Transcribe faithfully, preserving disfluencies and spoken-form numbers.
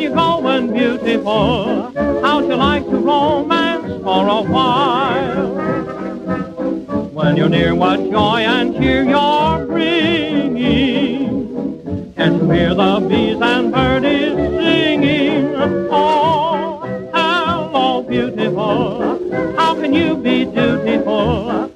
you going, beautiful? How'd you like to romance for a while? When you're near, what joy and cheer you're bringing. Can't you hear the bees and birdies singing? Oh, hello, beautiful. How can you be dutiful